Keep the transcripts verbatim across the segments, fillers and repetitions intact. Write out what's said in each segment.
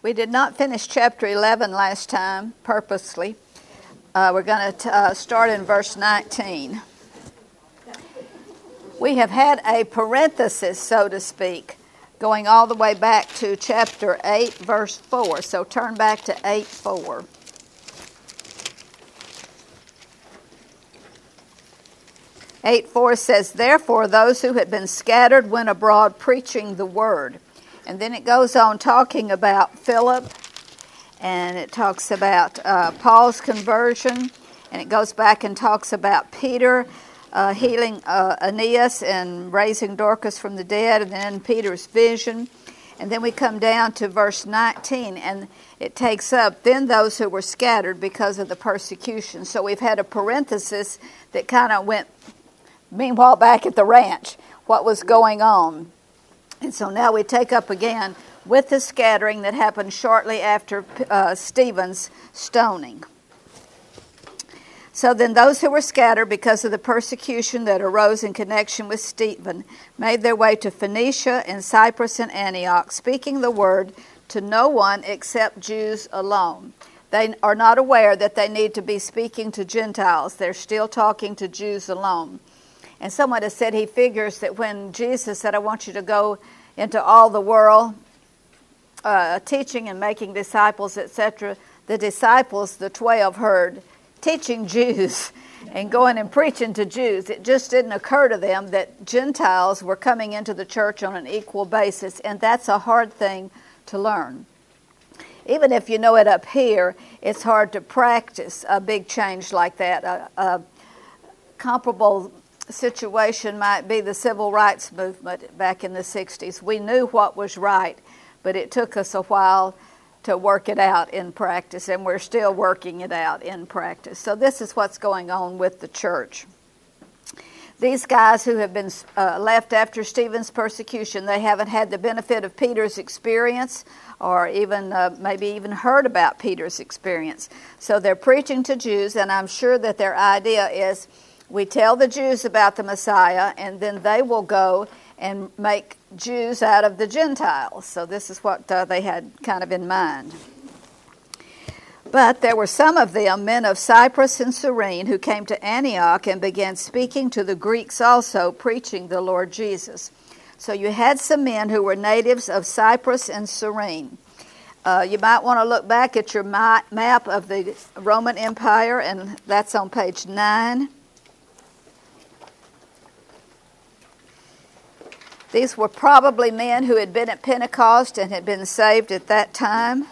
We did not finish chapter eleven last time, purposely. Uh, we're going to uh, start in verse nineteen. We have had a parenthesis, so to speak, going all the way back to chapter eight, verse four. So turn back to eight four. eight four says, "Therefore those who had been scattered went abroad preaching the word." And then it goes on talking about Philip, and it talks about uh, Paul's conversion, and it goes back and talks about Peter uh, healing uh, Aeneas and raising Dorcas from the dead, and then Peter's vision. And then we come down to verse nineteen, and it takes up, "Then those who were scattered because of the persecution." So we've had a parenthesis that kind of went, meanwhile, back at the ranch, what was going on. And so now we take up again with the scattering that happened shortly after uh, Stephen's stoning. "So then those who were scattered because of the persecution that arose in connection with Stephen made their way to Phoenicia and Cyprus and Antioch, speaking the word to no one except Jews alone." They are not aware that they need to be speaking to Gentiles. They're still talking to Jews alone. And someone has said he figures that when Jesus said, "I want you to go into all the world, uh, teaching and making disciples, et cetera" the disciples, the twelve, heard teaching Jews and going and preaching to Jews. It just didn't occur to them that Gentiles were coming into the church on an equal basis, and that's a hard thing to learn. Even if you know it up here, it's hard to practice a big change like that. A, a comparable situation might be the civil rights movement back in the sixties. We knew what was right, but it took us a while to work it out in practice, and we're still working it out in practice. So this is what's going on with the church. These guys who have been uh, left after Stephen's persecution, they haven't had the benefit of Peter's experience, or even uh, maybe even heard about Peter's experience. So they're preaching to Jews, and I'm sure that their idea is, we tell the Jews about the Messiah, and then they will go and make Jews out of the Gentiles. So this is what uh, they had kind of in mind. "But there were some of them, men of Cyprus and Cyrene, who came to Antioch and began speaking to the Greeks also, preaching the Lord Jesus." So you had some men who were natives of Cyprus and Cyrene. Uh, you might want to look back at your ma- map of the Roman Empire, and that's on page nine. These were probably men who had been at Pentecost and had been saved at that time.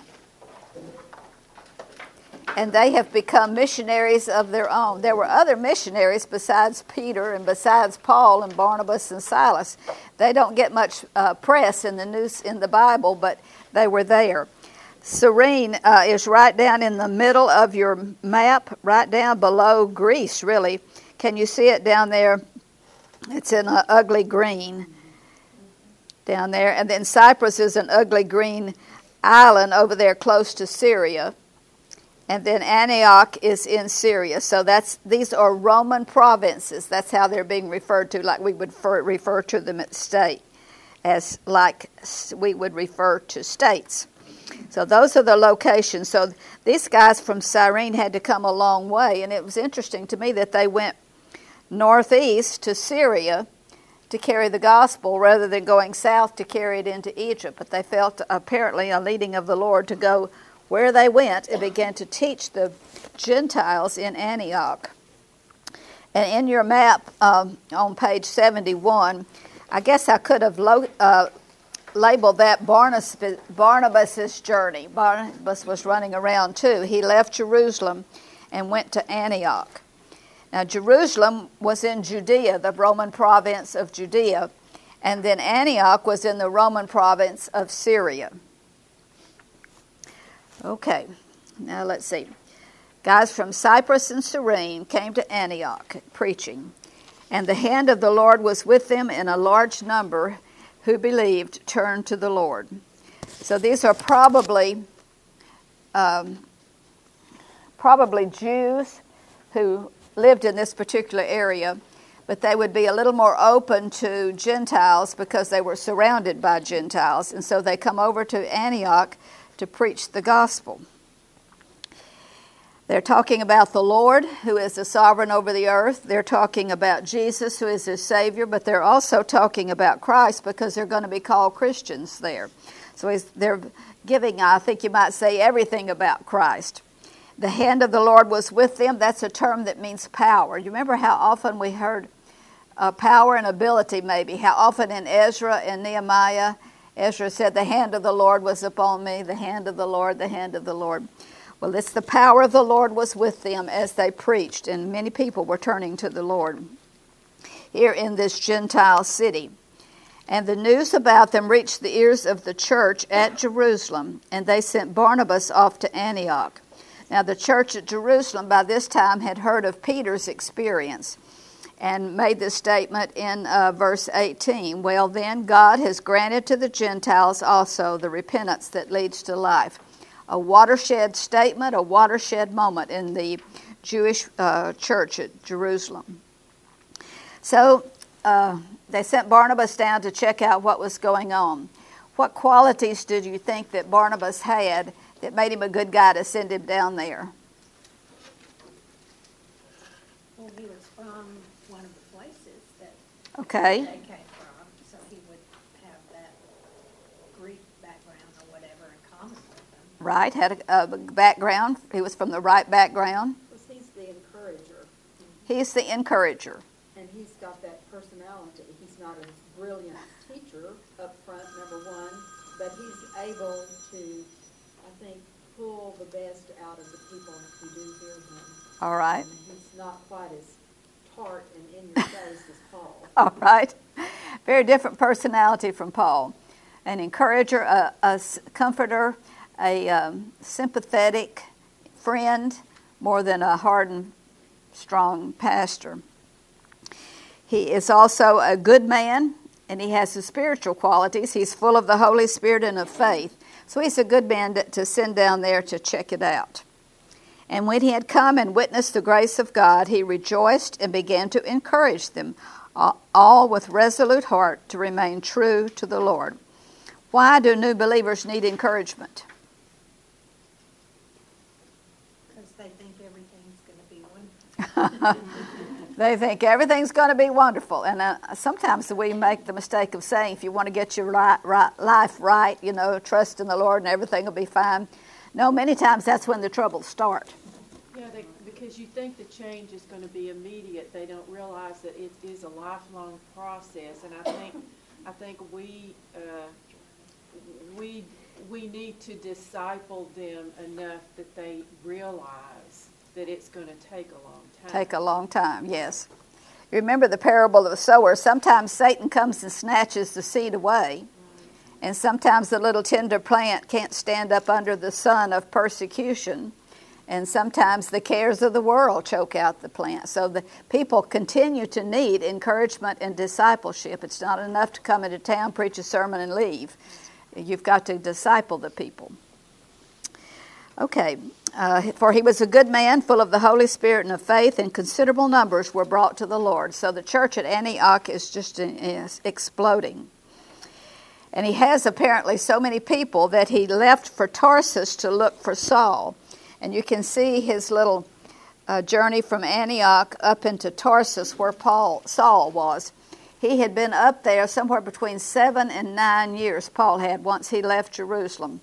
And they have become missionaries of their own. There were other missionaries besides Peter and besides Paul and Barnabas and Silas. They don't get much uh, press in the news in the Bible, but they were there. Cyrene uh, is right down in the middle of your map, right down below Greece, really. Can you see it down there? It's in an ugly green down there. And then Cyprus is an ugly green island over there close to Syria. And then Antioch is in Syria. So that's these are Roman provinces. That's how they're being referred to, like we would refer, refer to them at state, as like we would refer to states. So those are the locations. So these guys from Cyrene had to come a long way. And it was interesting to me that they went northeast to Syria to carry the gospel rather than going south to carry it into Egypt. But they felt apparently a leading of the Lord to go where they went and began to teach the Gentiles in Antioch. And in your map um, on page seventy-one, I guess I could have lo- uh, labeled that Barnabas, Barnabas' journey. Barnabas was running around too. He left Jerusalem and went to Antioch. Now, Jerusalem was in Judea, the Roman province of Judea, and then Antioch was in the Roman province of Syria. Okay, now let's see. Guys from Cyprus and Cyrene came to Antioch preaching, and the hand of the Lord was with them, and a large number who believed turned to the Lord. So these are probably um, probably Jews who lived in this particular area, but they would be a little more open to Gentiles because they were surrounded by Gentiles. And so they come over to Antioch to preach the gospel. They're talking about the Lord, who is the sovereign over the earth. They're talking about Jesus, who is his Savior, but they're also talking about Christ because they're going to be called Christians there. So he's, they're giving, I think you might say, everything about Christ. The hand of the Lord was with them. That's a term that means power. You remember how often we heard uh, power and ability, maybe? How often in Ezra and Nehemiah, Ezra said, the hand of the Lord was upon me, the hand of the Lord, the hand of the Lord. Well, it's the power of the Lord was with them as they preached, and many people were turning to the Lord here in this Gentile city. And the news about them reached the ears of the church at Jerusalem, and they sent Barnabas off to Antioch. Now, the church at Jerusalem by this time had heard of Peter's experience and made this statement in uh, verse eighteen. Well, then, God has granted to the Gentiles also the repentance that leads to life. A watershed statement, a watershed moment in the Jewish uh, church at Jerusalem. So uh, they sent Barnabas down to check out what was going on. What qualities did you think that Barnabas had that made him a good guy to send him down there? Well, he was from one of the places that okay. they came from, so he would have that Greek background or whatever in common with them. Right, had a, a background. He was from the right background. Because he's the encourager. He's the encourager. And he's got that personality. He's not a brilliant teacher up front, number one, but he's able to, I think, pull the best out of the people who do hear him. All right. And he's not quite as tart and in your face as Paul. All right. Very different personality from Paul. An encourager, a, a comforter, a um, sympathetic friend, more than a hardened, strong pastor. He is also a good man, and he has the spiritual qualities. He's full of the Holy Spirit and of faith. So he's a good man to, to send down there to check it out. And when he had come and witnessed the grace of God, he rejoiced and began to encourage them, all with resolute heart, to remain true to the Lord. Why do new believers need encouragement? Because they think everything's going to be wonderful. They think everything's going to be wonderful. And uh, sometimes we make the mistake of saying, if you want to get your right, right, life right, you know, trust in the Lord and everything will be fine. No, many times that's when the troubles start. Yeah, they, because you think the change is going to be immediate. They don't realize that it is a lifelong process. And I think, I think we, uh, we, we need to disciple them enough that they realize that it's going to take a long time. Take a long time, yes. You remember the parable of the sower. Sometimes Satan comes and snatches the seed away. And sometimes the little tender plant can't stand up under the sun of persecution. And sometimes the cares of the world choke out the plant. So the people continue to need encouragement and discipleship. It's not enough to come into town, preach a sermon, and leave. You've got to disciple the people. Okay. Uh, for he was a good man, full of the Holy Spirit and of faith, and considerable numbers were brought to the Lord. So the church at Antioch is just is exploding. And he has apparently so many people that he left for Tarsus to look for Saul. And you can see his little uh, journey from Antioch up into Tarsus where Paul Saul was. He had been up there somewhere between seven and nine years, Paul had, once he left Jerusalem.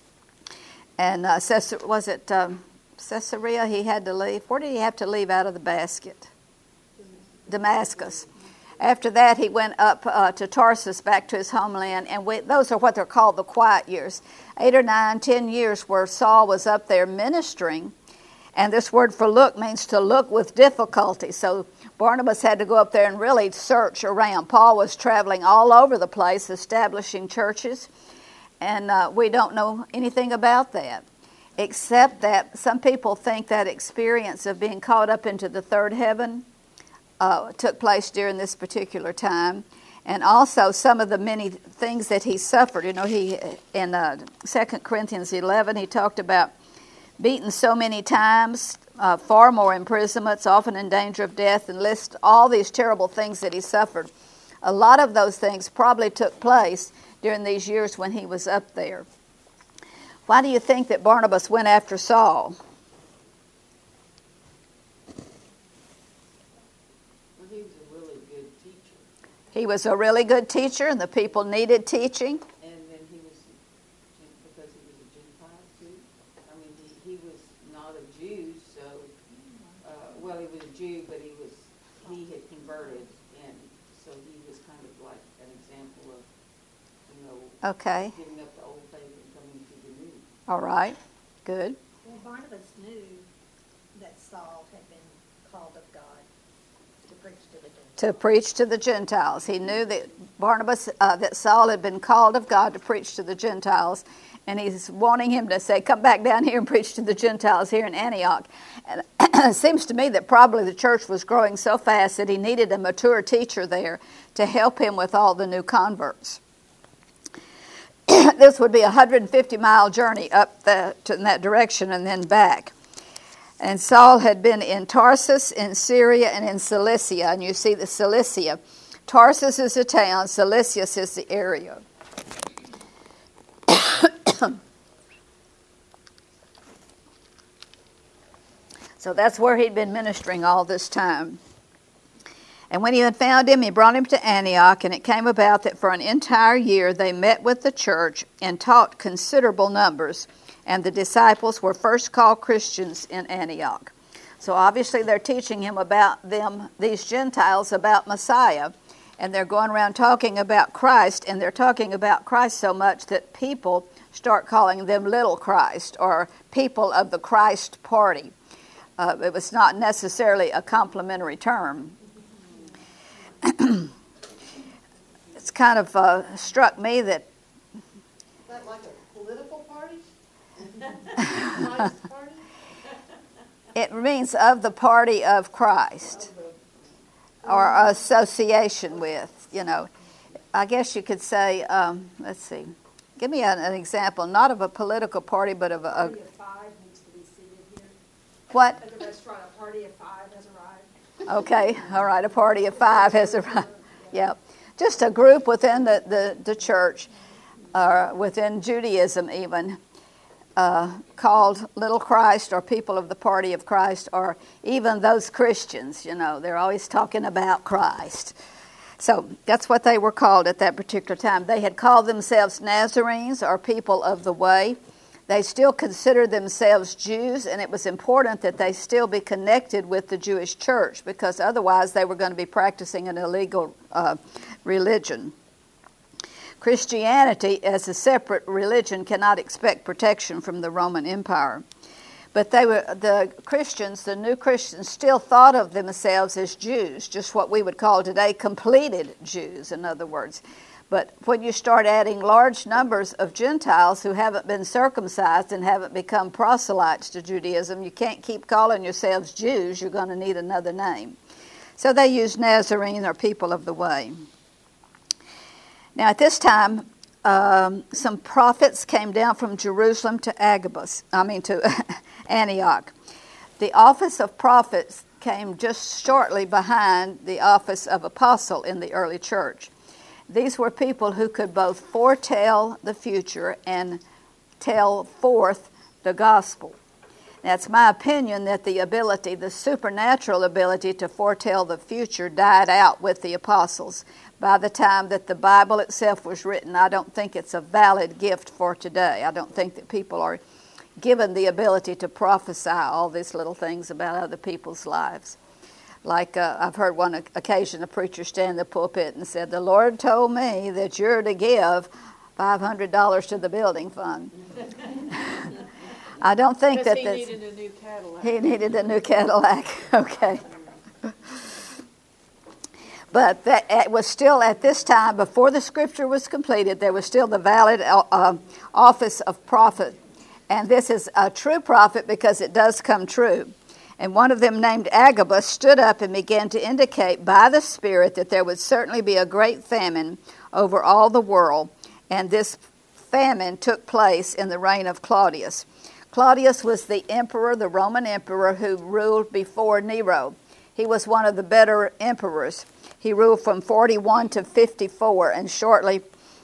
And uh, was it um, Caesarea he had to leave? Where did he have to leave out of the basket? Damascus. After that, he went up uh, to Tarsus, back to his homeland, and we, those are what they're called the quiet years. Eight or nine, ten years where Saul was up there ministering. And this word for look means to look with difficulty. So Barnabas had to go up there and really search around. Paul was traveling all over the place, establishing churches. And uh, we don't know anything about that, except that some people think that experience of being caught up into the third heaven uh, took place during this particular time. And also some of the many things that he suffered. You know, he in uh, Second Corinthians eleven, he talked about beaten so many times, uh, far more imprisonments, often in danger of death, and lists all these terrible things that he suffered. A lot of those things probably took place during these years when he was up there. Why do you think that Barnabas went after Saul? Well, he was a really good teacher. He was a really good teacher, and the people needed teaching. And then he was, because he was a Gentile too. I mean, he, he was not a Jew, so, uh, well, he was a Jew, but he was, he had converted, and so he was kind of like an example of, you know, Okay. giving up the old faith and coming to the new. All right. Good. Well, Barnabas knew that Saul had been called of God to preach to the Gentiles. To preach to the Gentiles. He knew that Barnabas, uh, that Saul had been called of God to preach to the Gentiles, and he's wanting him to say, come back down here and preach to the Gentiles here in Antioch. And it seems to me that probably the church was growing so fast that he needed a mature teacher there to help him with all the new converts. This would be a one hundred fifty mile journey up the, to, in that direction and then back. And Saul had been in Tarsus, in Syria, and in Cilicia. And you see the Cilicia. Tarsus is the town. Cilicia is the area. So that's where he'd been ministering all this time. And when he had found him, he brought him to Antioch, and it came about that for an entire year they met with the church and taught considerable numbers, and the disciples were first called Christians in Antioch. So obviously they're teaching him about them, these Gentiles, about Messiah, and they're going around talking about Christ, and they're talking about Christ so much that people start calling them little Christ, or people of the Christ party. Uh, it was not necessarily a complimentary term. It's kind of uh, struck me that. Is that like a political party? Christ party? It means of the party of Christ, or association with, you know. I guess you could say, um, let's see, give me an, an example, not of a political party, but of a. a Party of five needs to be seated here. what? At the restaurant, a party of five has arrived. Okay, all right, a party of five has arrived. Yeah, just a group within the, the, the church, or uh, within Judaism even, uh, called Little Christ, or people of the party of Christ, or even those Christians, you know, they're always talking about Christ. So that's what they were called at that particular time. They had called themselves Nazarenes, or people of the way. They still considered themselves Jews, and it was important that they still be connected with the Jewish church, because otherwise they were going to be practicing an illegal uh, religion. Christianity, as a separate religion, cannot expect protection from the Roman Empire. But they were the Christians, the new Christians, still thought of themselves as Jews, just what we would call today completed Jews, in other words. But when you start adding large numbers of Gentiles who haven't been circumcised and haven't become proselytes to Judaism, you can't keep calling yourselves Jews. You're going to need another name. So they used Nazarene, or people of the way. Now at this time, um, some prophets came down from Jerusalem to Agabus, I mean to Antioch. The office of prophets came just shortly behind the office of apostle in the early church. These were people who could both foretell the future and tell forth the gospel. Now, it's my opinion that the ability, the supernatural ability to foretell the future died out with the apostles. By the time that the Bible itself was written, I don't think it's a valid gift for today. I don't think that people are given the ability to prophesy all these little things about other people's lives. Like uh, I've heard one occasion a preacher stand in the pulpit and said, the Lord told me that you're to give five hundred dollars to the building fund. I don't think that he that's... needed a new Cadillac. He needed a new Cadillac, okay. But that, it was still at this time, before the scripture was completed, there was still the valid uh, office of prophet. And this is a true prophet because it does come true. And one of them, named Agabus, stood up and began to indicate by the Spirit that there would certainly be a great famine over all the world. And this famine took place in the reign of Claudius. Claudius was the emperor, the Roman emperor, who ruled before Nero. He was one of the better emperors. He ruled from forty-one to fifty-four, and shortly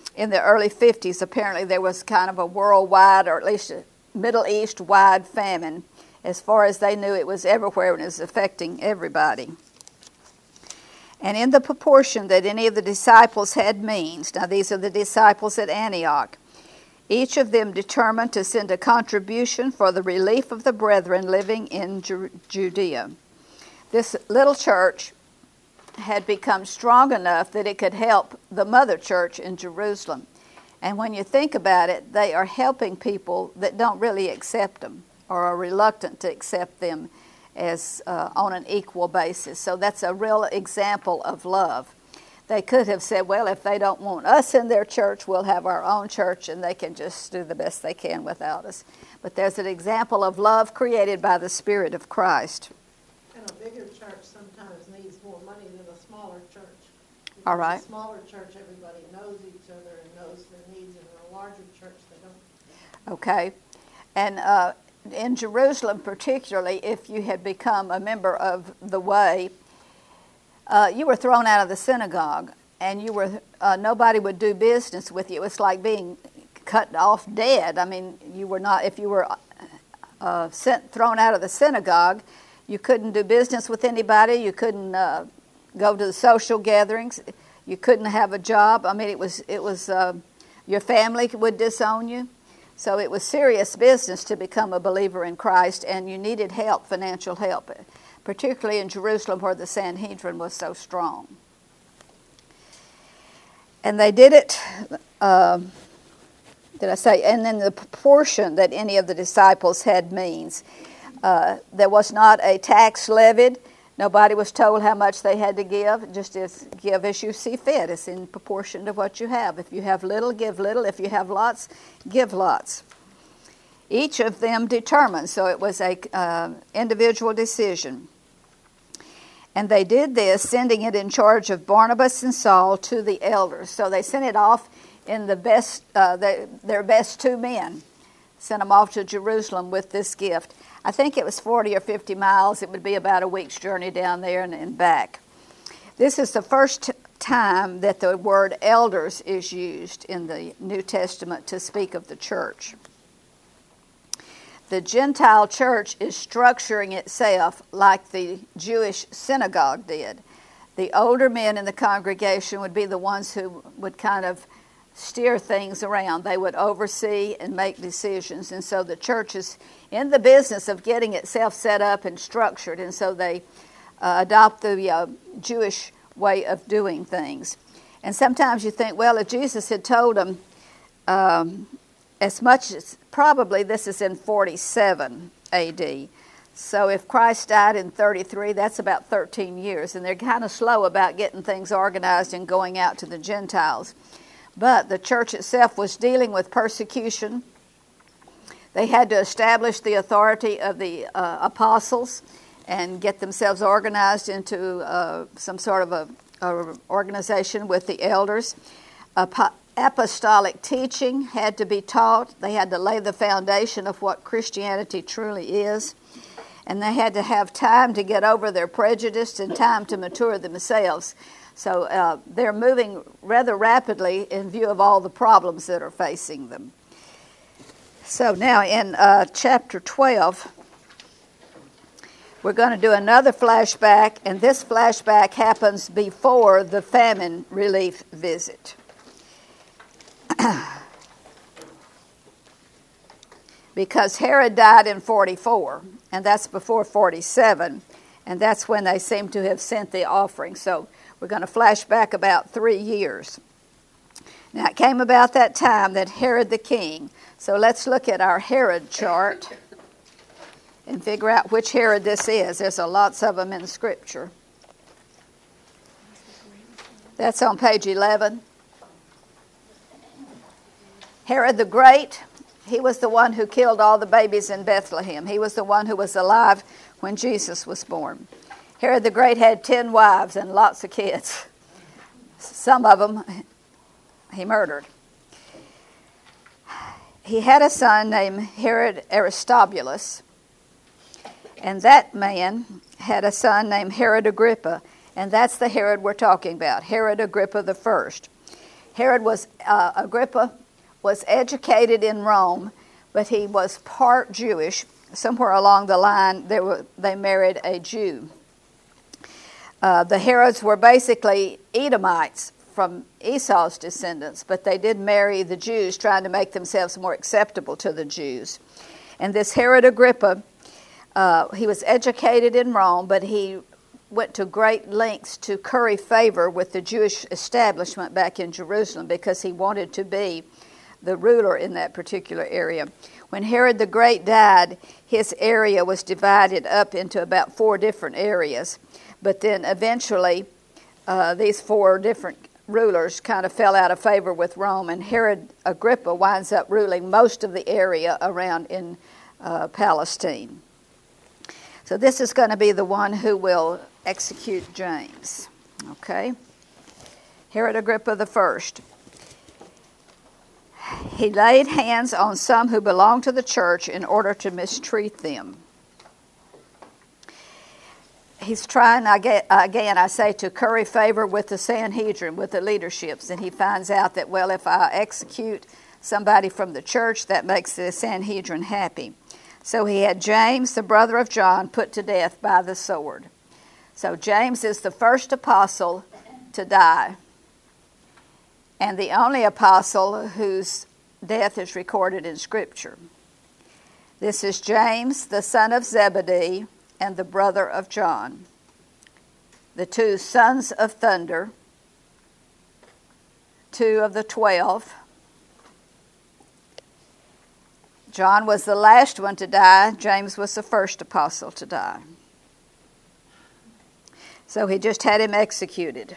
in the early fifties, apparently there was kind of a worldwide, or at least a Middle East-wide famine. As far as they knew, it was everywhere and it was affecting everybody. And in the proportion that any of the disciples had means, now these are the disciples at Antioch, each of them determined to send a contribution for the relief of the brethren living in Ju- Judea. This little church had become strong enough that it could help the mother church in Jerusalem. And when you think about it, they are helping people that don't really accept them or are reluctant to accept them as uh, on an equal basis. So that's a real example of love. They could have said, well, if they don't want us in their church, we'll have our own church and they can just do the best they can without us. But there's an example of love created by the Spirit of Christ. And a bigger church sometimes needs more money than a smaller church. Because All right. A smaller church, everybody knows each other and knows their needs, and in a larger church, they don't. Okay. And uh, in Jerusalem particularly, if you had become a member of the Way, uh, you were thrown out of the synagogue, and you were uh, nobody would do business with you. It was like being cut off dead. I mean, you were not, if you were uh, sent, thrown out of the synagogue, you couldn't do business with anybody. You couldn't uh, go to the social gatherings. You couldn't have a job. I mean, it was it was uh, your family would disown you. So it was serious business to become a believer in Christ, and you needed help, financial help, particularly in Jerusalem where the Sanhedrin was so strong. And they did it, uh, did I say, and in the proportion that any of the disciples had means. Uh, there was not a tax levied. Nobody was told how much they had to give. Just as give as you see fit. It's in proportion to what you have. If you have little, give little. If you have lots, give lots. Each of them determined. So it was a uh, individual decision. And they did this, sending it in charge of Barnabas and Saul to the elders. So they sent it off in the best, uh, the, their best two men. Sent them off to Jerusalem with this gift. I think it was forty or fifty miles. It would be about a week's journey down there and, and back. This is the first time that the word elders is used in the New Testament to speak of the church. The Gentile church is structuring itself like the Jewish synagogue did. The older men in the congregation would be the ones who would kind of steer things around. They would oversee and make decisions. And so the church is in the business of getting itself set up and structured. And so they uh, adopt the uh, Jewish way of doing things. And sometimes you think, well, if Jesus had told them um, as much as, probably this is in forty-seven A D. So if Christ died in thirty-three, that's about thirteen years. And they're kind of slow about getting things organized and going out to the Gentiles. But the church itself was dealing with persecution. They had to establish the authority of the uh, apostles and get themselves organized into uh, some sort of a, a organization with the elders. Apo- apostolic teaching had to be taught. They had to lay the foundation of what Christianity truly is. And they had to have time to get over their prejudice and time to mature themselves. So uh, they're moving rather rapidly in view of all the problems that are facing them. So now in uh, chapter twelve, we're going to do another flashback, and this flashback happens before the famine relief visit. Because Herod died in forty-four, and that's before forty-seven, and that's when they seem to have sent the offering. So we're going to flash back about three years. Now, it came about that time that Herod the king, so let's look at our Herod chart and figure out which Herod this is. There's a lots of them in Scripture. That's on page eleven. Herod the Great, he was the one who killed all the babies in Bethlehem. He was the one who was alive when Jesus was born. Herod the Great had ten wives and lots of kids. Some of them he murdered. He had a son named Herod Aristobulus, and that man had a son named Herod Agrippa, and that's the Herod we're talking about, Herod Agrippa the First. Herod was, uh, Agrippa was educated in Rome, but he was part Jewish. Somewhere along the line, they, were, they married a Jew. Uh, the Herods were basically Edomites from Esau's descendants, but they did marry the Jews, trying to make themselves more acceptable to the Jews. And this Herod Agrippa, uh, he was educated in Rome, but he went to great lengths to curry favor with the Jewish establishment back in Jerusalem because he wanted to be the ruler in that particular area. When Herod the Great died, his area was divided up into about four different areas. But then eventually, uh, these four different rulers kind of fell out of favor with Rome, and Herod Agrippa winds up ruling most of the area around in uh, Palestine. So this is going to be the one who will execute James. Okay? Herod Agrippa the First. He laid hands on some who belonged to the church in order to mistreat them. He's trying, again, I say, to curry favor with the Sanhedrin, with the leaderships. And he finds out that, well, if I execute somebody from the church, that makes the Sanhedrin happy. So he had James, the brother of John, put to death by the sword. So James is the first apostle to die, and the only apostle whose death is recorded in Scripture. This is James, the son of Zebedee, and the brother of John, the two sons of thunder, two of the twelve. John was the last one to die. James was the first apostle to die. So he just had him executed.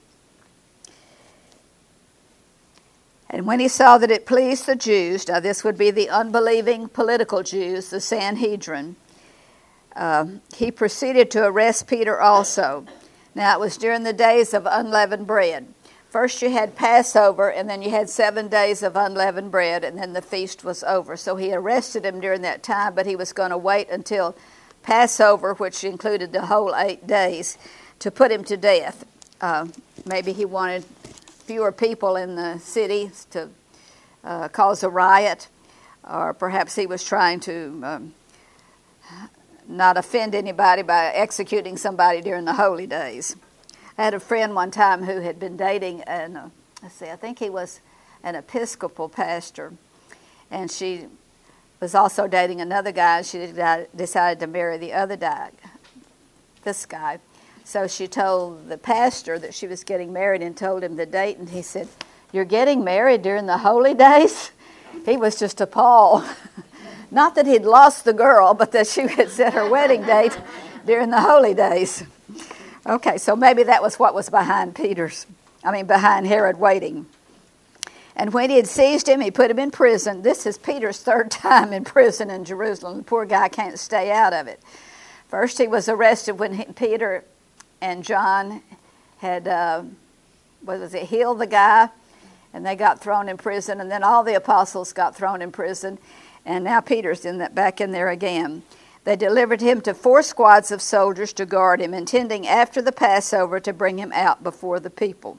And when he saw that it pleased the Jews, now this would be the unbelieving political Jews, the Sanhedrin, uh, he proceeded to arrest Peter also. Now it was during the days of unleavened bread. First you had Passover, and then you had seven days of unleavened bread, and then the feast was over. So he arrested him during that time, but he was going to wait until Passover, which included the whole eight days, to put him to death. Uh, maybe he wanted fewer people in the city to uh, cause a riot, or perhaps he was trying to um, not offend anybody by executing somebody during the holy days. I had a friend one time who had been dating an, uh, let's see, I think he was an Episcopal pastor, and she was also dating another guy, and she decided to marry the other guy, this guy. So she told the pastor that she was getting married and told him the date, and he said, "You're getting married during the holy days?" He was just appalled. Not that he'd lost the girl, but that she had set her wedding date during the holy days. Okay, so maybe that was what was behind Peter's, I mean behind Herod waiting. And when he had seized him, he put him in prison. This is Peter's third time in prison in Jerusalem. The poor guy can't stay out of it. First he was arrested when he, Peter and John had, uh, what was it, healed the guy, and they got thrown in prison. And then all the apostles got thrown in prison. And now Peter's in that, back in there again. They delivered him to four squads of soldiers to guard him, intending after the Passover to bring him out before the people.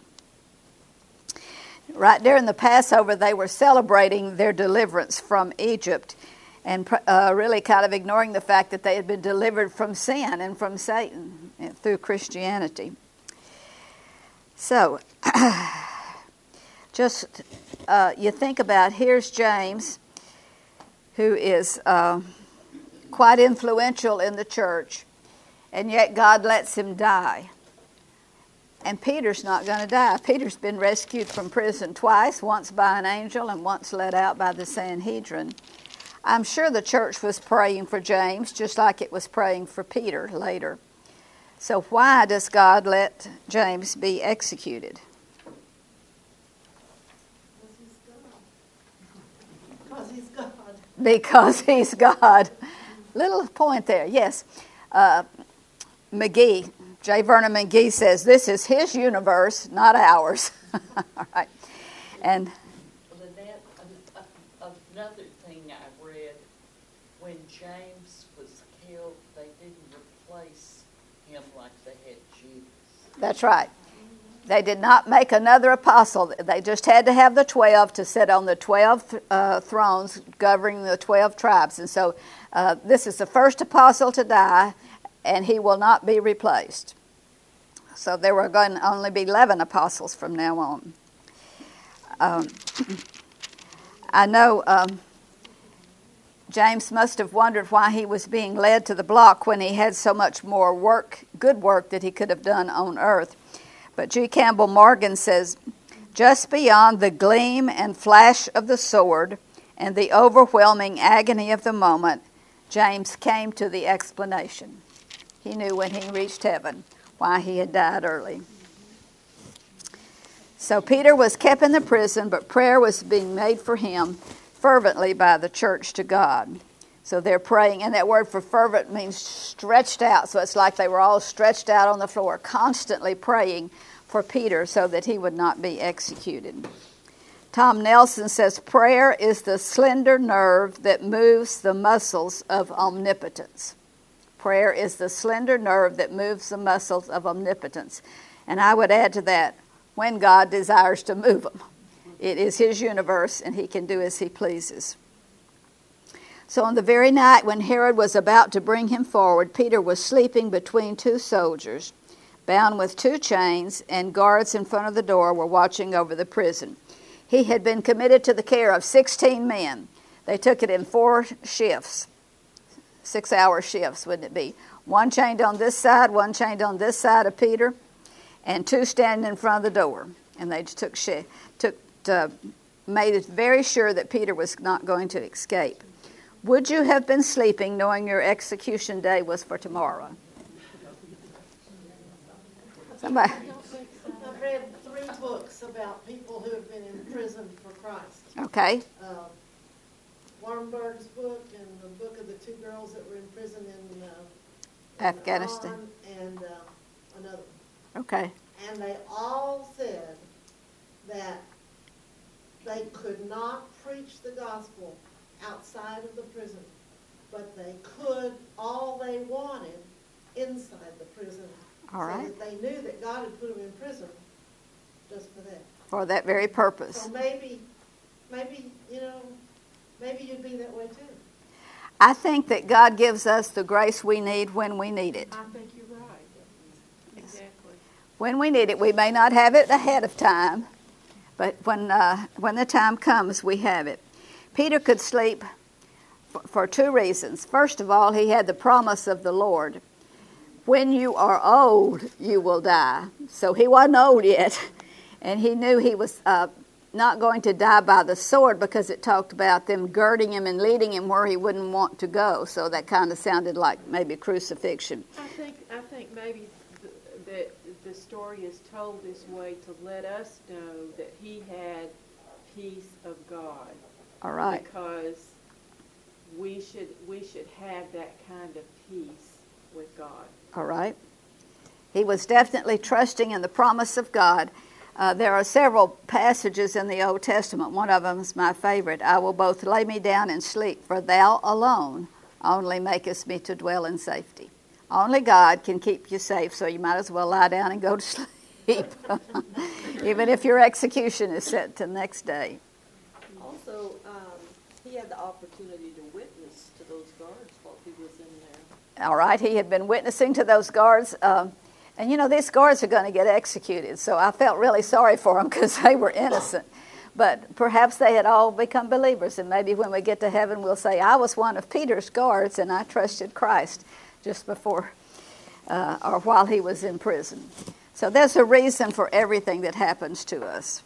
Right during the Passover, they were celebrating their deliverance from Egypt and uh, really kind of ignoring the fact that they had been delivered from sin and from Satan through Christianity. So, just uh, you think about, here's James, who is uh, quite influential in the church, and yet God lets him die. And Peter's not going to die. Peter's been rescued from prison twice, once by an angel and once let out by the Sanhedrin. I'm sure the church was praying for James, just like it was praying for Peter later. So why does God let James be executed? Because he's God. Because he's God. Little point there, yes. Uh, McGee, J. Vernon McGee says, this is his universe, not ours. All right. And well, Annette, another thing I read, when James was killed, they didn't replace him like they had Judas. that's right. They did not make another apostle. They just had to have the twelve to sit on the twelve uh, thrones governing the twelve tribes. And so uh, this is the first apostle to die, and he will not be replaced. So there were going to only be eleven apostles from now on. Um, I know um, James must have wondered why he was being led to the block when he had so much more work, good work that he could have done on earth. But G. Campbell Morgan says, just beyond the gleam and flash of the sword and the overwhelming agony of the moment, James came to the explanation. He knew when he reached heaven why he had died early. So Peter was kept in the prison, but prayer was being made for him fervently by the church to God. So they're praying, and that word for fervent means stretched out. So it's like they were all stretched out on the floor, constantly praying for Peter so that he would not be executed. Tom Nelson says, prayer is the slender nerve that moves the muscles of omnipotence. Prayer is the slender nerve that moves the muscles of omnipotence. And I would add to that, when God desires to move them. It is his universe, and he can do as he pleases. So on the very night when Herod was about to bring him forward, Peter was sleeping between two soldiers, bound with two chains, and guards in front of the door were watching over the prison. He had been committed to the care of sixteen men. They took it in four shifts, six-hour shifts, wouldn't it be? One chained on this side, one chained on this side of Peter, and two standing in front of the door. And they took, took uh, made it very sure that Peter was not going to escape. Would you have been sleeping knowing your execution day was for tomorrow? Somebody. I've read three books about people who have been in prison for Christ. Okay. Um, Warrenberg's book and the book of the two girls that were in prison in, uh, in Afghanistan. Iran, and uh, another one. Okay. And they all said that they could not preach the gospel outside of the prison, but they could all they wanted inside the prison. All right. So that they knew that God had put them in prison just for that. For that very purpose. So maybe, maybe, you know, maybe you'd be that way too. I think that God gives us the grace we need when we need it. I think you're right. Exactly. When we need it, we may not have it ahead of time, but when uh, when the time comes, we have it. Peter could sleep for, for two reasons. First of all, he had the promise of the Lord. When you are old, you will die. So he wasn't old yet, and he knew he was uh, not going to die by the sword because it talked about them girding him and leading him where he wouldn't want to go. So that kind of sounded like maybe crucifixion. I think I think maybe th- that the story is told this way to let us know that he had peace of God. All right. Because we should we should have that kind of peace with God. All right. He was definitely trusting in the promise of God. Uh, there are several passages in the Old Testament. One of them is my favorite. I will both lay me down and sleep, for thou alone only makest me to dwell in safety. Only God can keep you safe, so you might as well lie down and go to sleep, even if your execution is set to the next day. Also, um, he had the opportunity to witness to those guards while he was in there. All right, he had been witnessing to those guards. Um, and, you know, these guards are going to get executed. So I felt really sorry for them because they were innocent. But perhaps they had all become believers. And maybe when we get to heaven, we'll say, I was one of Peter's guards and I trusted Christ just before uh, or while he was in prison. So there's a reason for everything that happens to us.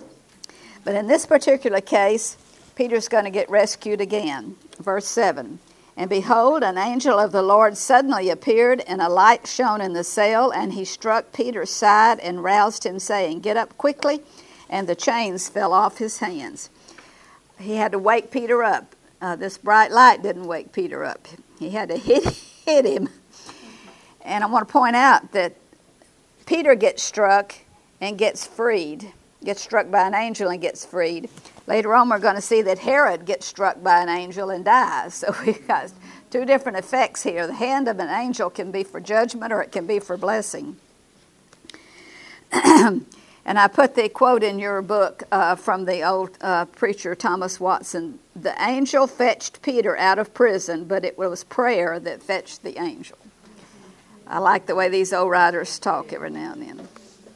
But in this particular case, Peter's going to get rescued again. Verse seven. And behold, an angel of the Lord suddenly appeared, and a light shone in the cell, and he struck Peter's side and roused him, saying, Get up quickly. And the chains fell off his hands. He had to wake Peter up. Uh, this bright light didn't wake Peter up. He had to hit, hit him. And I want to point out that Peter gets struck and gets freed, gets struck by an angel and gets freed. Later on, we're going to see that Herod gets struck by an angel and dies. So we've got two different effects here. The hand of an angel can be for judgment or it can be for blessing. And I put the quote in your book uh, from the old uh, preacher Thomas Watson. The angel fetched Peter out of prison, but it was prayer that fetched the angel. I like the way these old writers talk every now and then.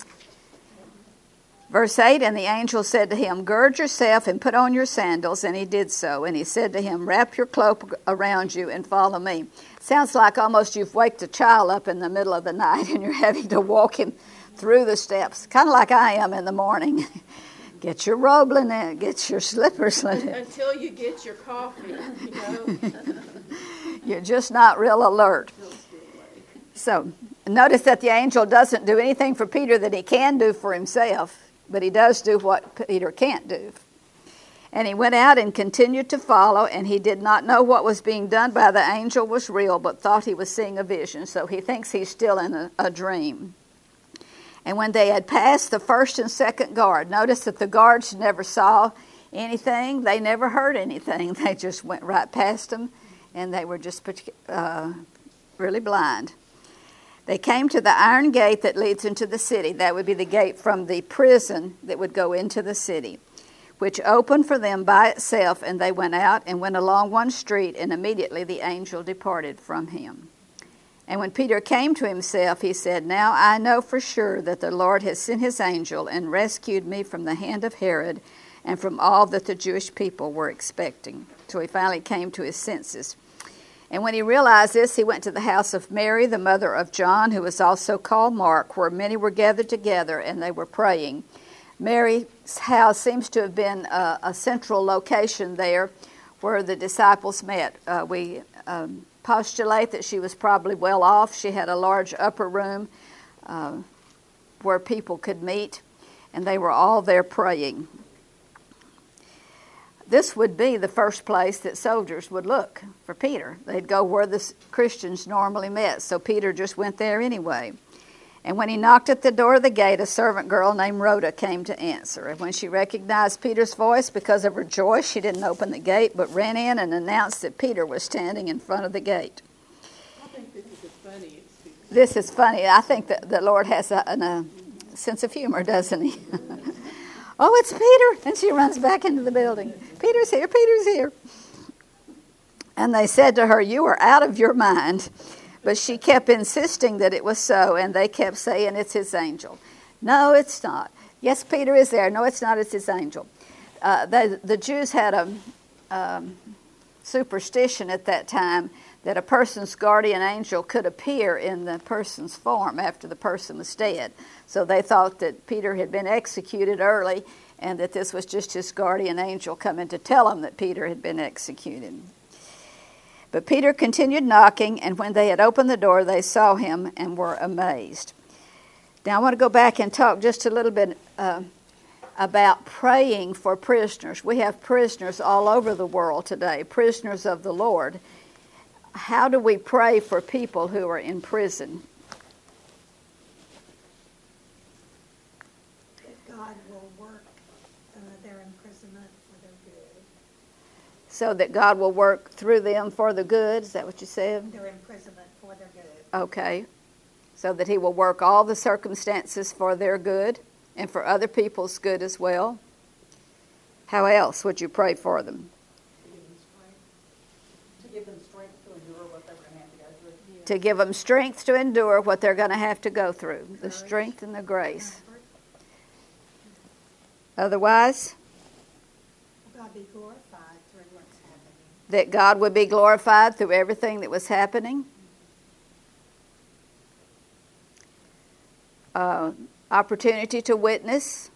Verse eight, and the angel said to him, gird yourself and put on your sandals. And he did so. And he said to him, wrap your cloak around you and follow me. Sounds like almost you've waked a child up in the middle of the night and you're having to walk him through the steps, kind of like I am in the morning. Get your robe in, get your slippers in. Until you get your coffee, you know. You're just not real alert. So, notice that the angel doesn't do anything for Peter that he can do for himself, but he does do what Peter can't do. And he went out and continued to follow, and he did not know what was being done by the angel was real, but thought he was seeing a vision. So he thinks he's still in a, a dream. And when they had passed the first and second guard, notice that the guards never saw anything. They never heard anything. They just went right past them, and they were just uh, really blind. They came to the iron gate that leads into the city. That would be the gate from the prison that would go into the city, which opened for them by itself, and they went out and went along one street, and immediately the angel departed from him. And when Peter came to himself, he said, now I know for sure that the Lord has sent his angel and rescued me from the hand of Herod and from all that the Jewish people were expecting. So he finally came to his senses. And when he realized this, he went to the house of Mary, the mother of John, who was also called Mark, where many were gathered together, and they were praying. Mary's house seems to have been a, a central location there where the disciples met. Uh, we um, postulate that she was probably well off. She had a large upper room uh, where people could meet, and they were all there praying. This would be the first place that soldiers would look for Peter. They'd go where the Christians normally met, so Peter just went there anyway. And when he knocked at the door of the gate, a servant girl named Rhoda came to answer. And when she recognized Peter's voice, because of her joy, she didn't open the gate, but ran in and announced that Peter was standing in front of the gate. I think this is a funny experience. This is funny. I think that the Lord has a, a sense of humor, doesn't he? Oh, it's Peter! And she runs back into the building. Peter's here, Peter's here. And they said to her, you are out of your mind. But she kept insisting that it was so, and they kept saying, it's his angel. No, it's not. Yes, Peter is there. No, it's not. It's his angel. Uh, they, the Jews had a um, superstition at that time that a person's guardian angel could appear in the person's form after the person was dead. So they thought that Peter had been executed early, and that this was just his guardian angel coming to tell him that Peter had been executed. But Peter continued knocking, and when they had opened the door, they saw him and were amazed. Now I want to go back and talk just a little bit uh, about praying for prisoners. We have prisoners all over the world today, prisoners of the Lord. How do we pray for people who are in prison? That God will work uh, their imprisonment for their good. So that God will work through them for the good? Is that what you said? Their imprisonment for their good. Okay. So that he will work all the circumstances for their good and for other people's good as well. How else would you pray for them? To give them strength to endure what they're going to have to go through. To give them strength to endure what they're going to have to go through. The strength and the grace. Otherwise? God be glorified through what's happening. That God would be glorified through everything that was happening. Uh, opportunity to witness.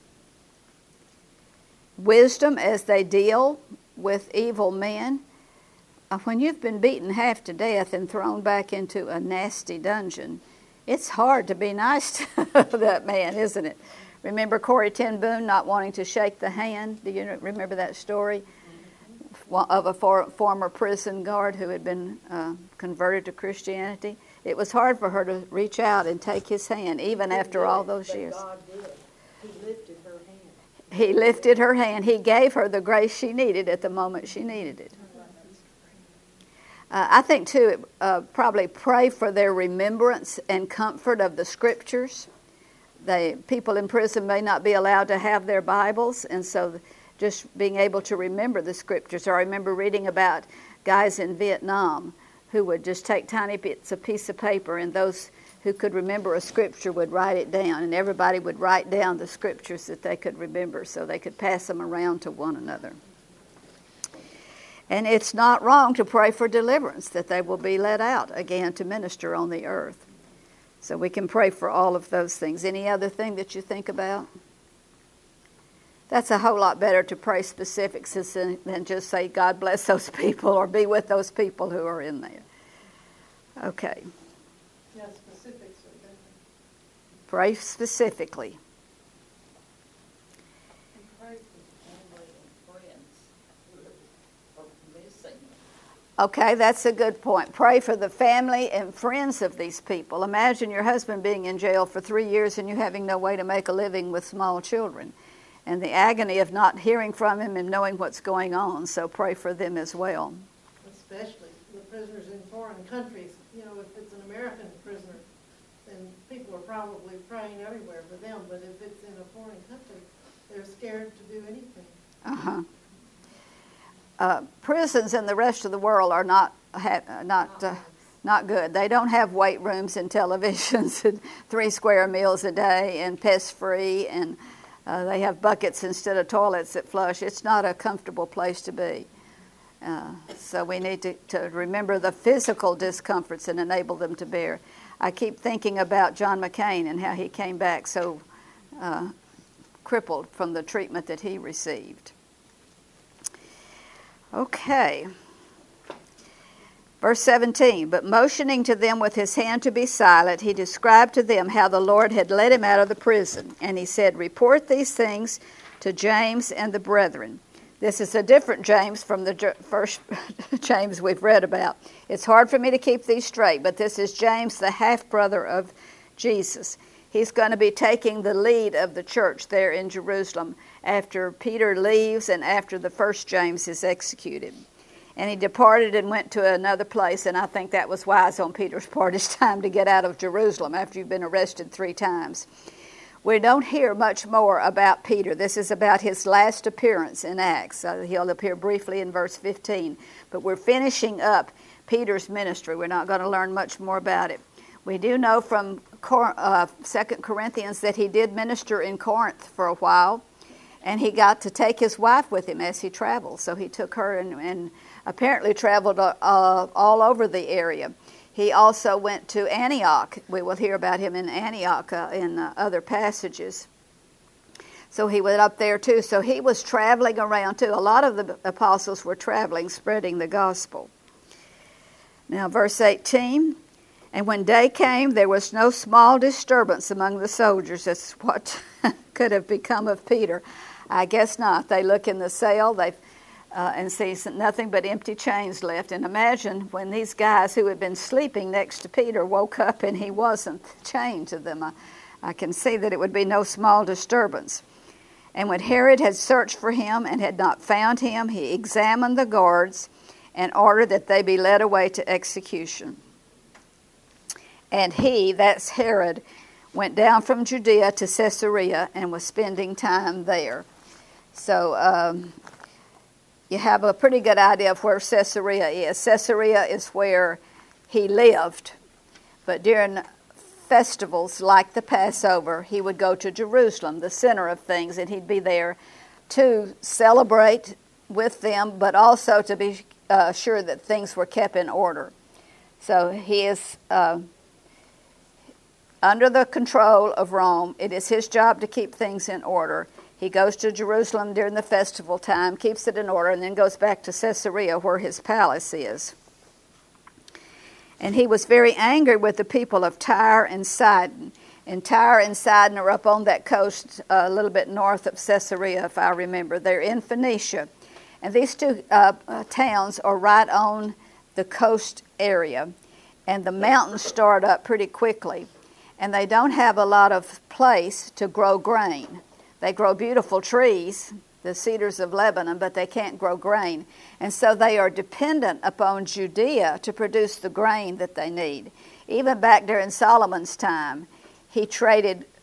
Wisdom as they deal with evil men. Uh, when you've been beaten half to death and thrown back into a nasty dungeon, it's hard to be nice to that man, isn't it? Remember Corrie ten Boom not wanting to shake the hand? Do you remember that story? Of a for, former prison guard who had been uh, converted to Christianity. It was hard for her to reach out and take his hand, even after all those years. God did. He lifted her hand. He lifted her hand. He gave her the grace she needed at the moment she needed it. Uh, I think, too, uh, probably pray for their remembrance and comfort of the Scriptures. they people in prison may not be allowed to have their Bibles, and so just being able to remember the scriptures. Or I remember reading about guys in Vietnam who would just take tiny bits of piece of paper, and those who could remember a scripture would write it down, and everybody would write down the scriptures that they could remember so they could pass them around to one another. And it's not wrong to pray for deliverance, that they will be let out again to minister on the earth. So we can pray for all of those things. Any other thing that you think about? That's a whole lot better to pray specifics than just say, God bless those people or be with those people who are in there. Okay. Yeah, specifics are different. Pray specifically. And pray for family and friends who are missing. Okay, that's a good point. Pray for the family and friends of these people. Imagine your husband being in jail for three years and you having no way to make a living with small children, and the agony of not hearing from him and knowing what's going on. So pray for them as well. Especially the prisoners in foreign countries. You know, if it's an American prisoner, then people are probably praying everywhere for them. But if it's in a foreign country, they're scared to do anything. Uh-huh. Uh, prisons in the rest of the world are not ha- not uh, not good. They don't have weight rooms and televisions and three square meals a day and pest-free, and uh, they have buckets instead of toilets that flush. It's not a comfortable place to be. Uh, so we need to, to remember the physical discomforts and enable them to bear. I keep thinking about John McCain and how he came back so uh, crippled from the treatment that he received. Okay. Verse seventeen, but motioning to them with his hand to be silent, he described to them how the Lord had led him out of the prison. And he said, report these things to James and the brethren. This is a different James from the first James we've read about. It's hard for me to keep these straight, but this is James, the half-brother of Jesus. He's going to be taking the lead of the church there in Jerusalem after Peter leaves and after the first James is executed. And he departed and went to another place, and I think that was wise on Peter's part. It's time to get out of Jerusalem after you've been arrested three times. We don't hear much more about Peter. This is about his last appearance in Acts. Uh, he'll appear briefly in verse fifteen. But we're finishing up Peter's ministry. We're not going to learn much more about it. We do know from uh, Second Corinthians that he did minister in Corinth for a while, and he got to take his wife with him as he traveled. So he took her and, and apparently traveled uh, all over the area. He also went to Antioch. We will hear about him in Antioch uh, in uh, other passages. So he went up there too. So he was traveling around too. A lot of the apostles were traveling, spreading the gospel. Now verse eighteen, and when day came, there was no small disturbance among the soldiers. That's what could have become of Peter. I guess not. They look in the cell, they Uh, and sees nothing but empty chains left. And imagine when these guys who had been sleeping next to Peter woke up and he wasn't chained to them. I, I can see that it would be no small disturbance. And when Herod had searched for him and had not found him, he examined the guards and ordered that they be led away to execution. And he, that's Herod, went down from Judea to Caesarea and was spending time there. So, um, you have a pretty good idea of where Caesarea is. Caesarea is where he lived. But during festivals like the Passover, he would go to Jerusalem, the center of things, and he'd be there to celebrate with them, but also to be uh, sure that things were kept in order. So he is uh, under the control of Rome. It is his job to keep things in order. He goes to Jerusalem during the festival time, keeps it in order, and then goes back to Caesarea where his palace is. And he was very angry with the people of Tyre and Sidon. And Tyre and Sidon are up on that coast uh, a little bit north of Caesarea, if I remember. They're in Phoenicia. And these two uh, uh, towns are right on the coast area. And the mountains start up pretty quickly. And they don't have a lot of place to grow grain. They grow beautiful trees, the cedars of Lebanon, but they can't grow grain. And so they are dependent upon Judea to produce the grain that they need. Even back during Solomon's time, he traded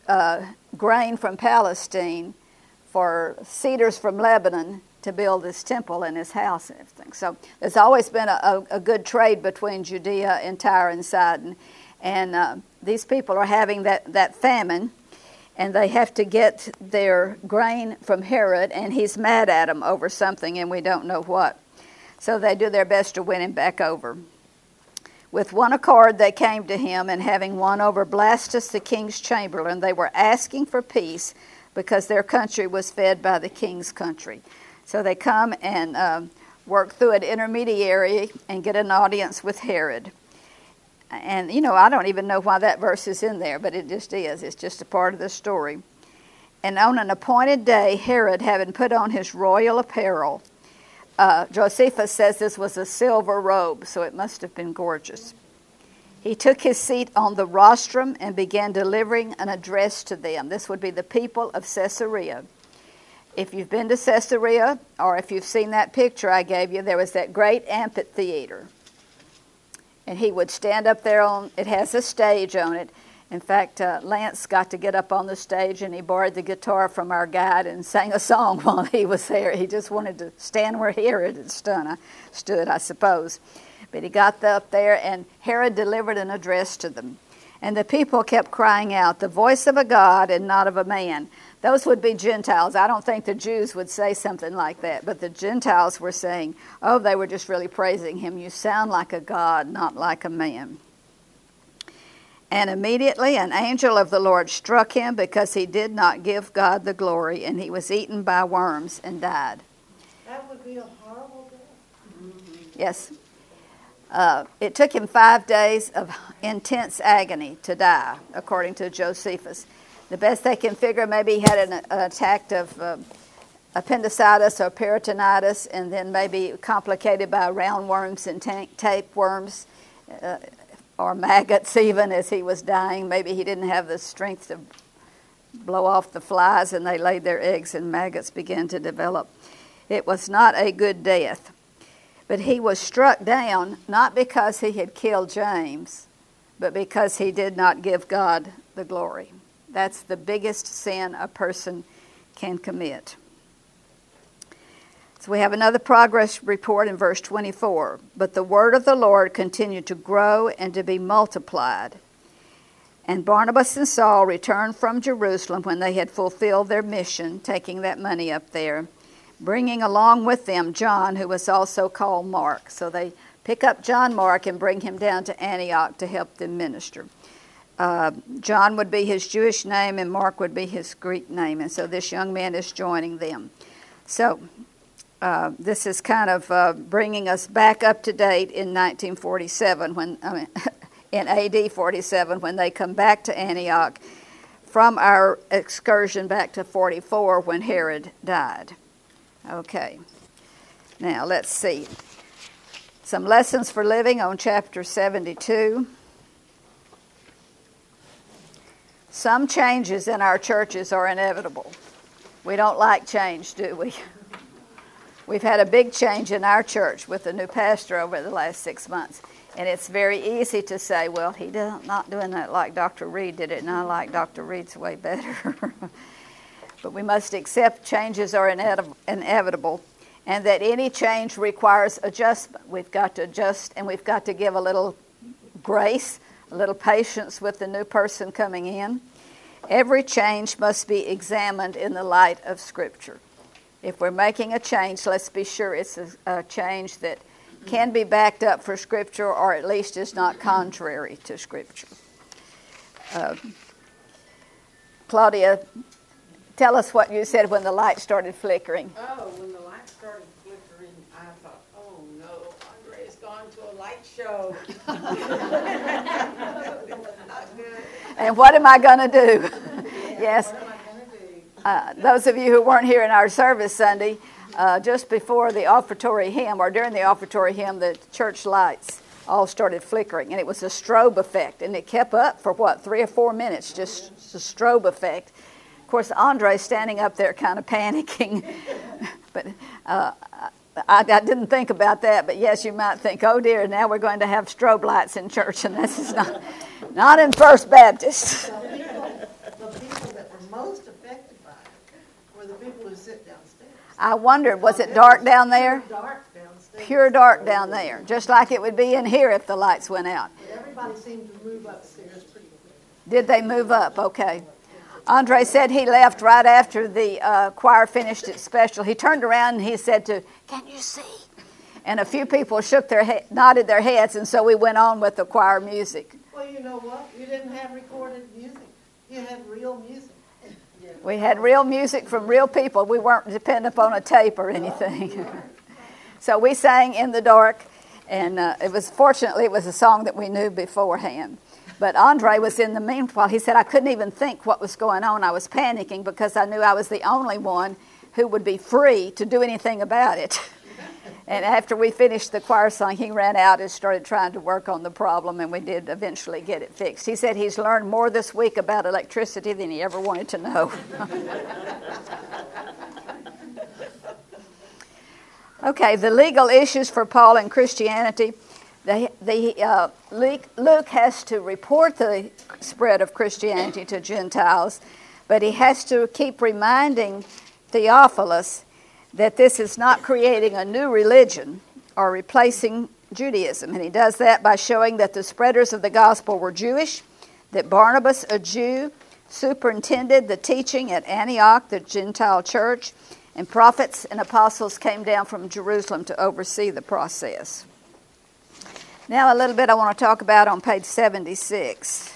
uh, grain from Palestine for cedars from Lebanon to build this temple and his house and everything. So there's always been a, a, a good trade between Judea and Tyre and Sidon. And uh, these people are having that, that famine, and they have to get their grain from Herod, and he's mad at them over something, and we don't know what. So they do their best to win him back over. With one accord they came to him, and having won over Blastus the king's chamberlain, they were asking for peace because their country was fed by the king's country. So they come and um, work through an intermediary and get an audience with Herod. And, you know, I don't even know why that verse is in there, but it just is. It's just a part of the story. And on an appointed day, Herod, having put on his royal apparel, uh, Josephus says this was a silver robe, so it must have been gorgeous. He took his seat on the rostrum and began delivering an address to them. This would be the people of Caesarea. If you've been to Caesarea, or if you've seen that picture I gave you, there was that great amphitheater. And he would stand up there on, it has a stage on it. In fact, uh, Lance got to get up on the stage, and he borrowed the guitar from our guide and sang a song while he was there. He just wanted to stand where Herod had stood, stood, I suppose. But he got up there, and Herod delivered an address to them. And the people kept crying out, "The voice of a God and not of a man." Those would be Gentiles. I don't think the Jews would say something like that, but the Gentiles were saying, oh, they were just really praising him. You sound like a God, not like a man. And immediately an angel of the Lord struck him because he did not give God the glory, and he was eaten by worms and died. That would be a horrible death. Yes. Uh, it took him five days of intense agony to die, according to Josephus. The best they can figure, maybe he had an, an attack of uh, appendicitis or peritonitis, and then maybe complicated by roundworms and ta- tapeworms, uh, or maggots even as he was dying. Maybe he didn't have the strength to blow off the flies, and they laid their eggs and maggots began to develop. It was not a good death. But he was struck down not because he had killed James, but because he did not give God the glory. That's the biggest sin a person can commit. So we have another progress report in verse twenty-four. But the word of the Lord continued to grow and to be multiplied. And Barnabas and Saul returned from Jerusalem when they had fulfilled their mission, taking that money up there, bringing along with them John, who was also called Mark. So they pick up John Mark and bring him down to Antioch to help them minister. Uh, John would be his Jewish name, and Mark would be his Greek name. And so this young man is joining them. So uh, this is kind of uh, bringing us back up to date in nineteen forty-seven, when I mean, in A D forty-seven, when they come back to Antioch from our excursion back to forty-four when Herod died. Okay, now let's see. Some lessons for living on chapter seventy-two. Some changes in our churches are inevitable. We don't like change, do we? We've had a big change in our church with the new pastor over the last six months. And it's very easy to say, well, he doesn't not doing that like Doctor Reed did it, and I like Doctor Reed's way better. But we must accept changes are inevitable, and that any change requires adjustment. We've got to adjust, and we've got to give a little grace, a little patience with the new person coming in. Every change must be examined in the light of Scripture. If we're making a change, let's be sure it's a, a change that can be backed up for Scripture, or at least is not contrary to Scripture. Uh, Claudia, tell us what you said when the light started flickering. Oh, when the light started flickering, I thought, oh no, Andre's gone to a light show. Not good. And what am I going to do? Yes. What am I going to do? Uh, those of you who weren't here in our service Sunday, uh, just before the offertory hymn, or during the offertory hymn, the church lights all started flickering. And it was a strobe effect. And it kept up for, what, three or four minutes, just a strobe effect. Of course, Andre's standing up there kind of panicking. But uh, I, I didn't think about that. But yes, you might think, oh dear, now we're going to have strobe lights in church. And this is not, not in First Baptist. The people, the people I wondered, was it dark down there? Dark downstairs. Pure dark down there, just like it would be in here if the lights went out. But everybody seemed to move upstairs pretty quick. Did they move up? Okay. Andre said he left right after the uh, choir finished its special. He turned around and he said to, "Can you see?" And a few people shook their he- nodded their heads, and so we went on with the choir music. Well, you know what? You didn't have recorded music. You had real music. We had real music from real people. We weren't dependent upon a tape or anything. So we sang in the dark, and uh, it was fortunately it was a song that we knew beforehand. But Andre was in the meanwhile. He said, "I couldn't even think what was going on. I was panicking because I knew I was the only one who would be free to do anything about it." And after we finished the choir song, he ran out and started trying to work on the problem, and we did eventually get it fixed. He said he's learned more this week about electricity than he ever wanted to know. Okay, the legal issues for Paul in Christianity. The, the, uh, Luke, Luke has to report the spread of Christianity to Gentiles, but he has to keep reminding Theophilus that this is not creating a new religion or replacing Judaism. And he does that by showing that the spreaders of the gospel were Jewish, that Barnabas, a Jew, superintended the teaching at Antioch, the Gentile church, and prophets and apostles came down from Jerusalem to oversee the process. Now a little bit I want to talk about on page seventy-six.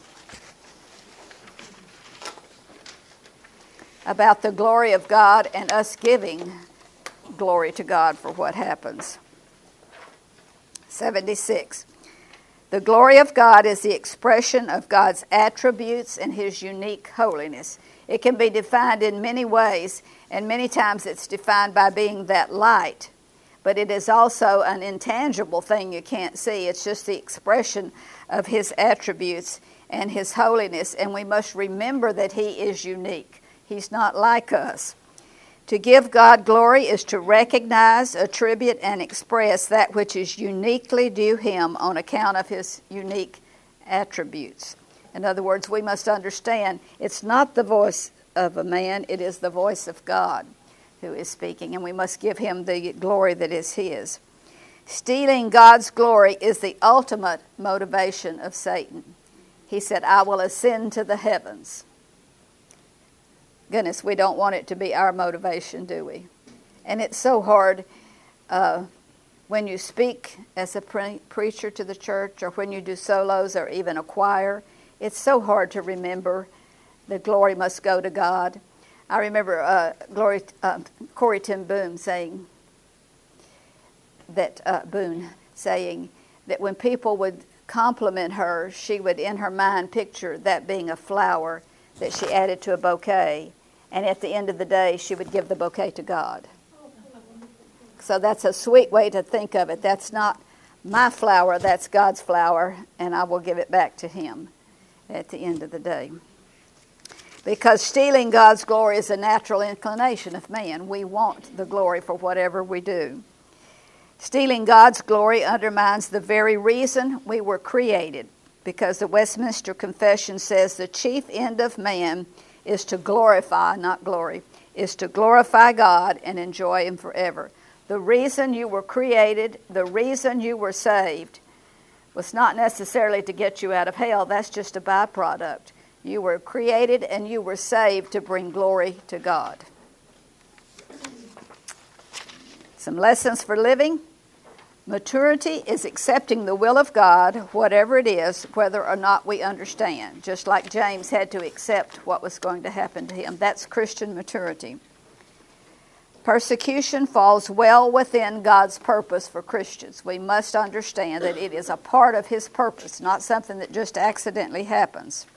About the glory of God and us giving glory to God for what happens. seventy-six. The glory of God is the expression of God's attributes and His unique holiness. It can be defined in many ways, and many times it's defined by being that light. But it is also an intangible thing you can't see. It's just the expression of His attributes and His holiness, and we must remember that He is unique. He's not like us. To give God glory is to recognize, attribute, and express that which is uniquely due Him on account of His unique attributes. In other words, we must understand it's not the voice of a man, it is the voice of God who is speaking, and we must give Him the glory that is His. Stealing God's glory is the ultimate motivation of Satan. He said, "I will ascend to the heavens." Goodness, we don't want it to be our motivation, do we? And it's so hard uh, when you speak as a pre- preacher to the church, or when you do solos or even a choir. It's so hard to remember the glory must go to God. I remember uh, Glory, uh, Corrie ten Boom saying that uh, Boone saying that when people would compliment her, she would in her mind picture that being a flower that she added to a bouquet, and at the end of the day she would give the bouquet to God. So that's a sweet way to think of it. That's not my flower, that's God's flower, and I will give it back to Him at the end of the day. Because stealing God's glory is a natural inclination of man. We want the glory for whatever we do. Stealing God's glory undermines the very reason we were created, because the Westminster Confession says the chief end of man is to glorify, not glory, is to glorify God and enjoy Him forever. The reason you were created, the reason you were saved, was not necessarily to get you out of hell. That's just a byproduct. You were created and you were saved to bring glory to God. Some lessons for living. Maturity is accepting the will of God, whatever it is, whether or not we understand. Just like James had to accept what was going to happen to him. That's Christian maturity. Persecution falls well within God's purpose for Christians. We must understand that it is a part of His purpose, not something that just accidentally happens.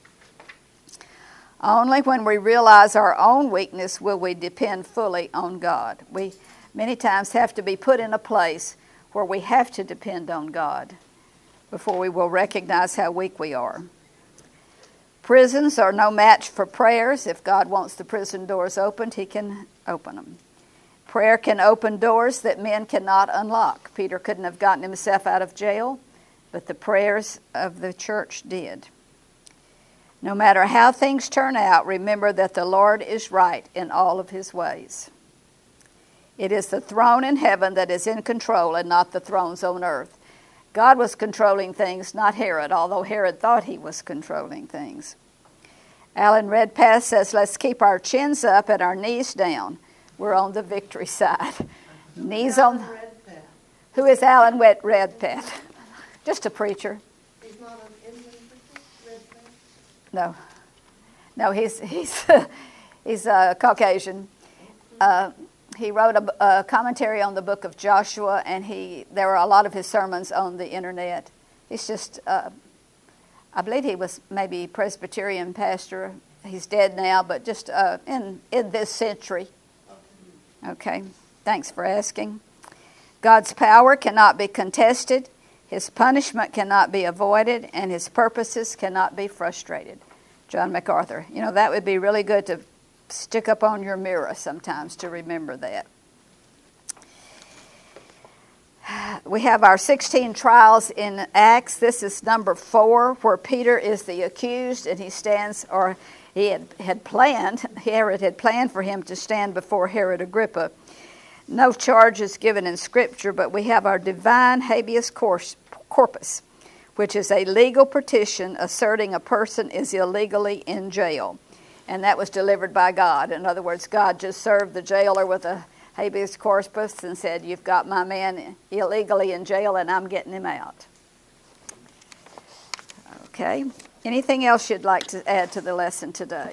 Only when we realize our own weakness will we depend fully on God. We many times have to be put in a place where we have to depend on God before we will recognize how weak we are. Prisons are no match for prayers. If God wants the prison doors opened, He can open them. Prayer can open doors that men cannot unlock. Peter couldn't have gotten himself out of jail, but the prayers of the church did. No matter how things turn out, remember that the Lord is right in all of His ways. It is the throne in heaven that is in control and not the thrones on earth. God was controlling things, not Herod, although Herod thought he was controlling things. Alan Redpath says, let's keep our chins up and our knees down. We're on the victory side. Knees on... Redpath. Who is Alan Wet Redpath? Just a preacher. He's not an Indian preacher, Redpath? No. No, he's, he's, he's a Caucasian. Uh, he wrote a, a commentary on the book of Joshua, and he there are a lot of his sermons on the internet. He's just... Uh, I believe he was maybe Presbyterian pastor. He's dead now, but just uh, in, in this century. Okay, thanks for asking. God's power cannot be contested, His punishment cannot be avoided, and His purposes cannot be frustrated. John MacArthur. You know, that would be really good to stick up on your mirror sometimes to remember that. We have our sixteen trials in Acts. This is number four, where Peter is the accused, and he stands, or he had, had planned, Herod had planned for him to stand before Herod Agrippa. No charge is given in Scripture, but we have our divine habeas corpus, which is a legal petition asserting a person is illegally in jail. And that was delivered by God. In other words, God just served the jailer with a habeas corpus and said, you've got my man illegally in jail and I'm getting him out. Okay. Anything else you'd like to add to the lesson today?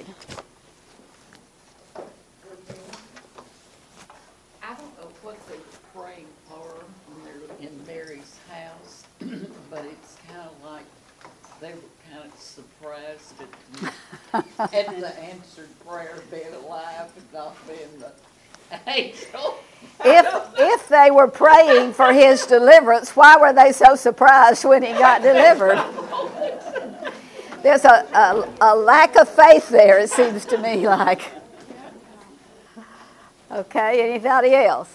I don't know what they were praying for when they're in Mary's house, but it's kind of like they were kind of surprised at, at the answered prayer being alive and not being the angel. If if they were praying for his deliverance, why were they so surprised when he got delivered? There's a, a, a lack of faith there, it seems to me like. Okay, anybody else?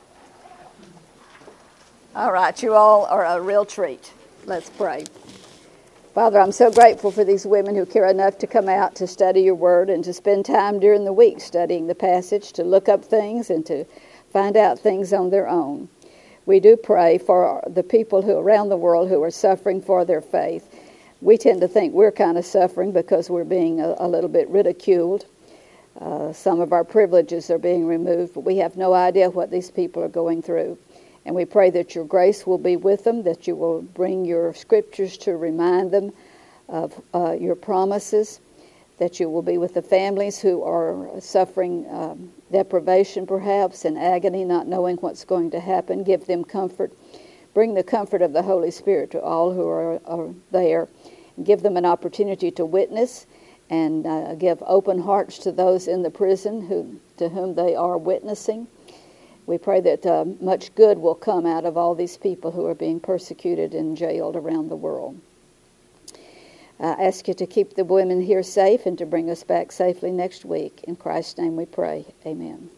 All right, you all are a real treat. Let's pray. Father, I'm so grateful for these women who care enough to come out to study your word and to spend time during the week studying the passage, to look up things and to find out things on their own. We do pray for the people who around the world who are suffering for their faith. We tend to think we're kind of suffering because we're being a, a little bit ridiculed. Uh, some of our privileges are being removed, but we have no idea what these people are going through. And we pray that your grace will be with them, that you will bring your scriptures to remind them of uh, your promises, that you will be with the families who are suffering um, deprivation perhaps and agony, not knowing what's going to happen. Give them comfort. Bring the comfort of the Holy Spirit to all who are, are there. Give them an opportunity to witness and uh, give open hearts to those in the prison who to whom they are witnessing. We pray that uh, much good will come out of all these people who are being persecuted and jailed around the world. I ask you to keep the women here safe and to bring us back safely next week. In Christ's name we pray. Amen.